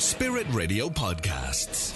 Spirit Radio Podcasts.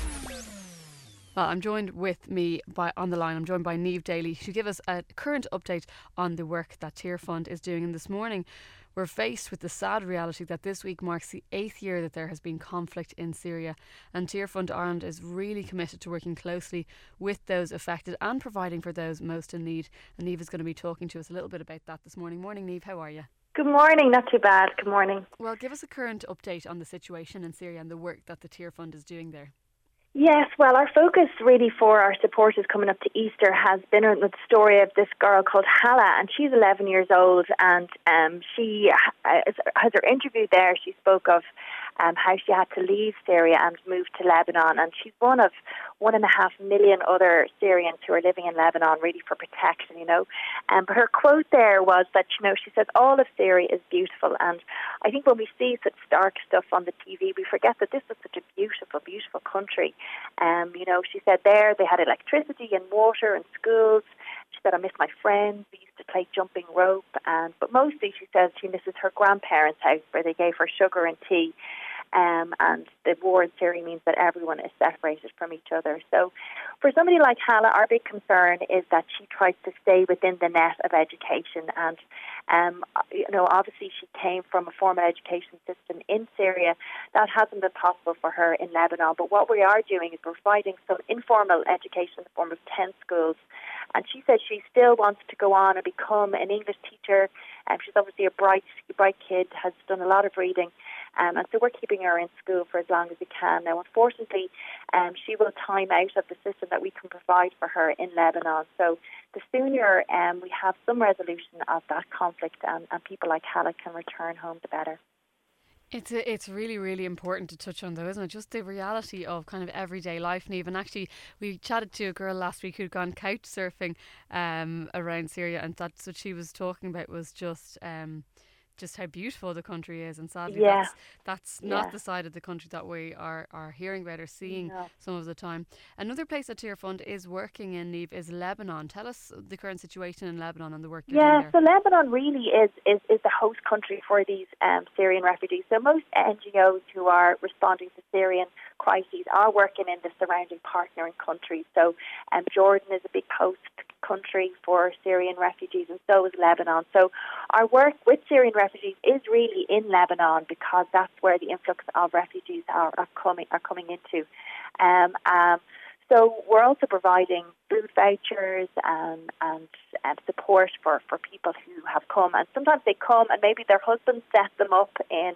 Well, I'm joined on the line. I'm joined by Niamh Daly. She'll give us a current update on the work that Tear Fund is doing. And this morning, we're faced with the sad reality that this week marks the 8th year that there has been conflict in Syria. And Tear Fund Ireland is really committed to working closely with those affected and providing for those most in need. And Niamh is going to be talking to us a little bit about that this morning. Morning, Niamh. How are you? Good morning. Not too bad. Good morning. Well, give us a current update on the situation in Syria and the work that the Tear Fund is doing there. Yes, well, our focus really for our supporters coming up to Easter has been on the story of this girl called Hala, and she's 11 years old, and she has her interview there. She spoke of how she had to leave Syria and move to Lebanon, and she's one of 1.5 million other Syrians who are living in Lebanon, really for protection, But her quote there was that, she says, all of Syria is beautiful, and I think when we see such stark stuff on the TV, we forget that this was such a beautiful, beautiful country. She said there they had electricity and water and schools. She said, I miss my friends. We used to play jumping rope. But mostly, she says, she misses her grandparents' house where they gave her sugar and tea. And the war in Syria means that everyone is separated from each other. So for somebody like Hala, our big concern is that she tries to stay within the net of education. And, obviously she came from a formal education system in Syria. That hasn't been possible for her in Lebanon. But what we are doing is providing some informal education in the form of 10 schools. And she said she still wants to go on and become an English teacher. She's obviously a bright kid, has done a lot of reading. And so we're keeping her in school for as long as we can. Now, unfortunately, she will time out of the system that we can provide for her in Lebanon. So the sooner we have some resolution of that conflict and people like Hala can return home, the better. It's really, really important to touch on, though, isn't it? Just the reality of kind of everyday life, Niamh. And actually, we chatted to a girl last week who'd gone couch surfing around Syria, and that's what she was talking about was just how beautiful the country is, and sadly that's not the side of the country that we are hearing about or seeing some of the time. Another place that Tear Fund is working in, Niamh, is Lebanon. Tell us the current situation in Lebanon and the work you're doing there. So Lebanon really is the host country for these Syrian refugees. So most NGOs who are responding to Syrian crises are working in the surrounding partnering countries. So Jordan is a big host country for Syrian refugees, and so is Lebanon. So our work with Syrian refugees is really in Lebanon because that's where the influx of refugees are coming into. So we're also providing food vouchers and support for people who have come, and sometimes they come and maybe their husbands set them up in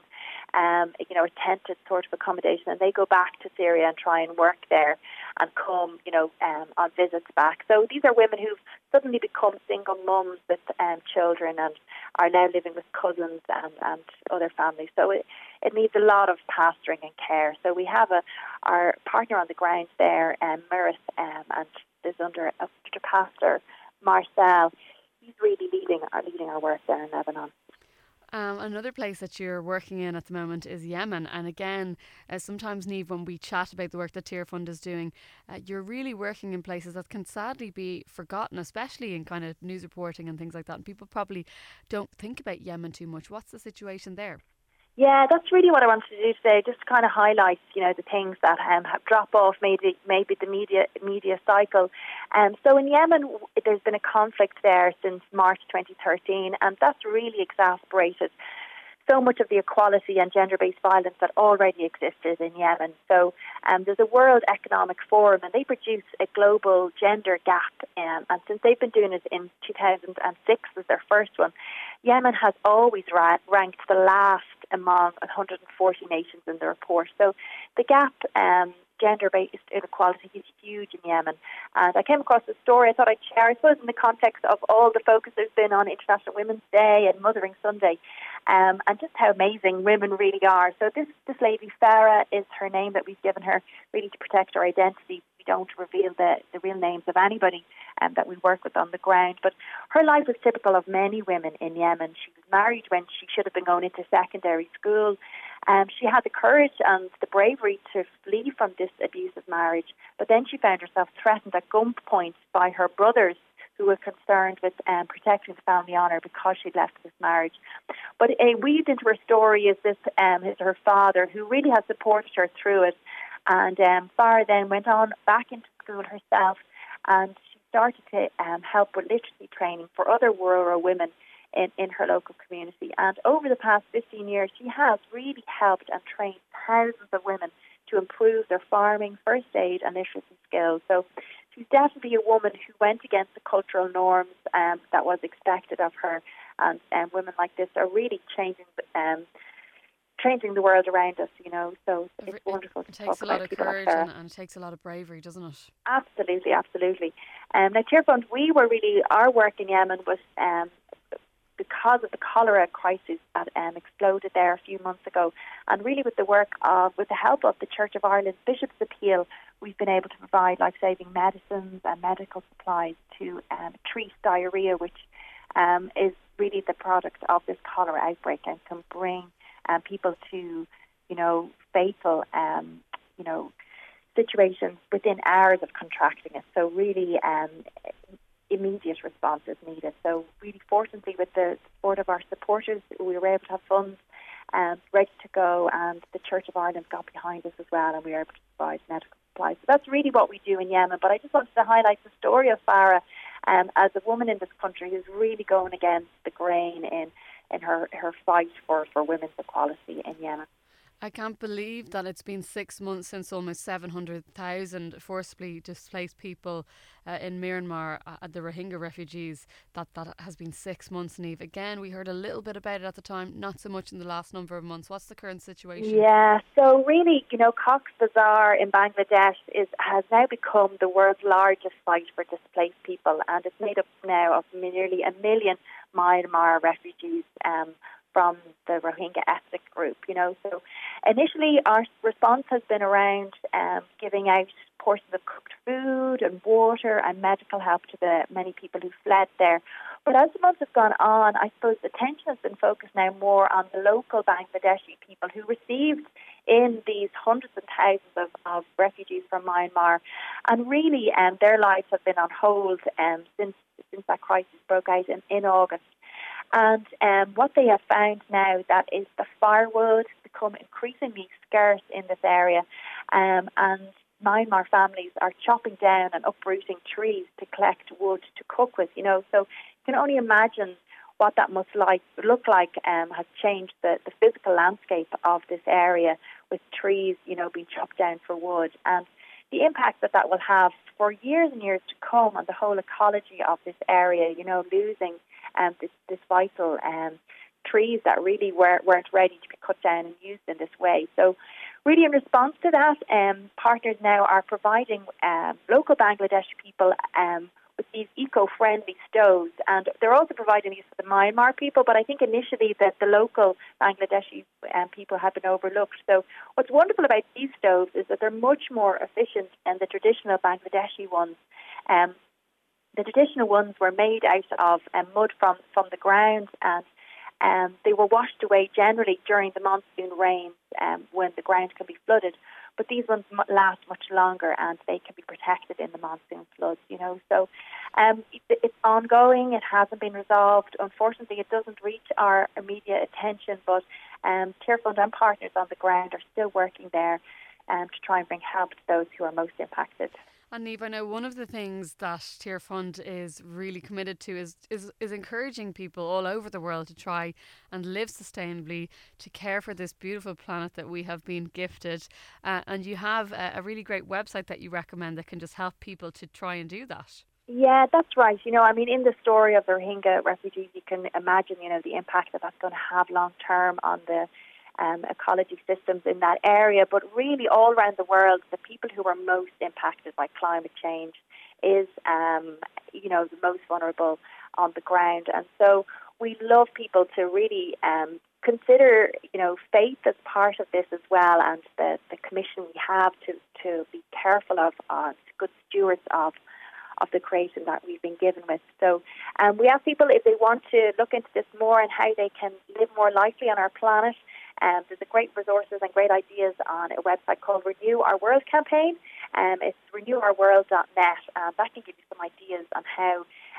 a tented sort of accommodation, and they go back to Syria and try and work there and come, on visits back. So these are women who've suddenly become single mums with children and are now living with cousins and other families. So it needs a lot of pastoring and care. So we have our partner on the ground there, Mirith, and there's under Pastor Marcel. He's really leading our work there in Lebanon. Another place that you're working in at the moment is Yemen, and again, sometimes, Niamh, when we chat about the work that Tear Fund is doing, you're really working in places that can sadly be forgotten, especially in kind of news reporting and things like that, and people probably don't think about Yemen too much. What's the situation there? Yeah, that's really what I wanted to do today, just to kind of highlight, the things that have dropped off maybe the media cycle. So in Yemen, there's been a conflict there since March 2013, and that's really exacerbated so much of the equality and gender-based violence that already existed in Yemen. So there's a World Economic Forum, and they produce a global gender gap. And since they've been doing it in 2006 was their first one, Yemen has always ranked the last among 140 nations in the report. So the gap, gender-based inequality, is huge in Yemen. And I came across this story I thought I'd share, I suppose, in the context of all the focus there's been on International Women's Day and Mothering Sunday, and just how amazing women really are. So this lady, Farah, is her name that we've given her, really to protect her identity. We don't reveal the real names of anybody that we work with on the ground. But her life was typical of many women in Yemen. She was married when she should have been going into secondary school. She had the courage and the bravery to flee from this abusive marriage, but then she found herself threatened at gunpoint by her brothers, who who were concerned with protecting the family honour because she'd left this marriage. But weaved into her story is is her father, who really has supported her through it. And Farah then went on back into school herself, and she started to help with literacy training for other rural women in her local community. And over the past 15 years, she has really helped and trained thousands of women to improve their farming, first aid and literacy skills. So she's definitely a woman who went against the cultural norms that was expected of her. And women like this are really changing the world around us, so it's wonderful to talk about. It takes a lot of courage and it takes a lot of bravery, doesn't it? Absolutely, absolutely. Now, Tearfund, our work in Yemen was because of the cholera crisis that exploded there a few months ago, and really with the help of the Church of Ireland's Bishop's Appeal, we've been able to provide life-saving medicines and medical supplies to treat diarrhoea, which is really the product of this cholera outbreak and can bring people to, fatal, situations within hours of contracting it. So really immediate response is needed. So really fortunately, with the support of our supporters, we were able to have funds ready to go, and the Church of Ireland got behind us as well, and we were able to provide medical supplies. So that's really what we do in Yemen. But I just wanted to highlight the story of Farah as a woman in this country who's really going against the grain in her fight for women's equality in Yemen. I can't believe that it's been 6 months since almost 700,000 forcibly displaced people in Myanmar, the Rohingya refugees. That has been 6 months, Niamh. Again, we heard a little bit about it at the time, not so much in the last number of months. What's the current situation? Yeah, so really, Cox's Bazar in Bangladesh has now become the world's largest site for displaced people, and it's made up now of nearly 1 million Myanmar refugees from the Rohingya ethnic group, So initially our response has been around giving out portions of cooked food and water and medical help to the many people who fled there. But as the months have gone on, I suppose the attention has been focused now more on the local Bangladeshi people who received in these hundreds and thousands of refugees from Myanmar. And really their lives have been on hold since that crisis broke out in August. And what they have found now that is the firewood become increasingly scarce in this area, and Myanmar families are chopping down and uprooting trees to collect wood to cook with. So you can only imagine what that must look like. Has changed the physical landscape of this area with trees, being chopped down for wood, and the impact that will have for years and years to come on the whole ecology of this area. Losing this vital trees that really weren't ready to be cut down and used in this way. So really in response to that, partners now are providing local Bangladeshi people with these eco-friendly stoves, and they're also providing these for the Myanmar people, but I think initially that the local Bangladeshi people have been overlooked. So what's wonderful about these stoves is that they're much more efficient than the traditional Bangladeshi ones. The traditional ones were made out of mud from the ground, and they were washed away generally during the monsoon rains when the ground can be flooded. But these ones last much longer, and they can be protected in the monsoon floods. So it's ongoing. It hasn't been resolved. Unfortunately, it doesn't reach our immediate attention. But Tearfund and partners on the ground are still working there to try and bring help to those who are most impacted. And Niamh, I know one of the things that Tearfund is really committed to is encouraging people all over the world to try and live sustainably, to care for this beautiful planet that we have been gifted. And you have a really great website that you recommend that can just help people to try and do that. Yeah, that's right. In the story of the Rohingya refugees, you can imagine, the impact that's going to have long term on the ecology systems in that area, but really all around the world, the people who are most impacted by climate change is, the most vulnerable on the ground. And so we love people to really consider, faith as part of this as well, and the commission we have to be careful of, good stewards of the creation that we've been given with. So we ask people if they want to look into this more and how they can live more lightly on our planet. There's a great resources and great ideas on a website called Renew Our World campaign. It's renewourworld.net. That can give you some ideas on how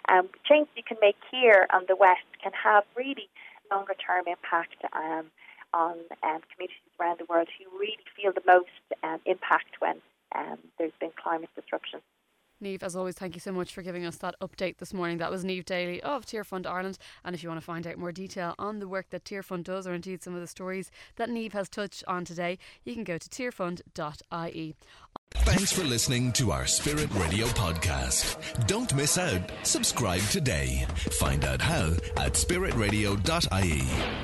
changes you can make here on the West can have really longer term impact on communities around the world who really feel the most impact when there's been climate disruption. Niamh, as always, thank you so much for giving us that update this morning. That was Niamh Daly of Tearfund Ireland. And if you want to find out more detail on the work that Tearfund does, or indeed some of the stories that Niamh has touched on today, you can go to tearfund.ie. Thanks for listening to our Spirit Radio podcast. Don't miss out. Subscribe today. Find out how at spiritradio.ie.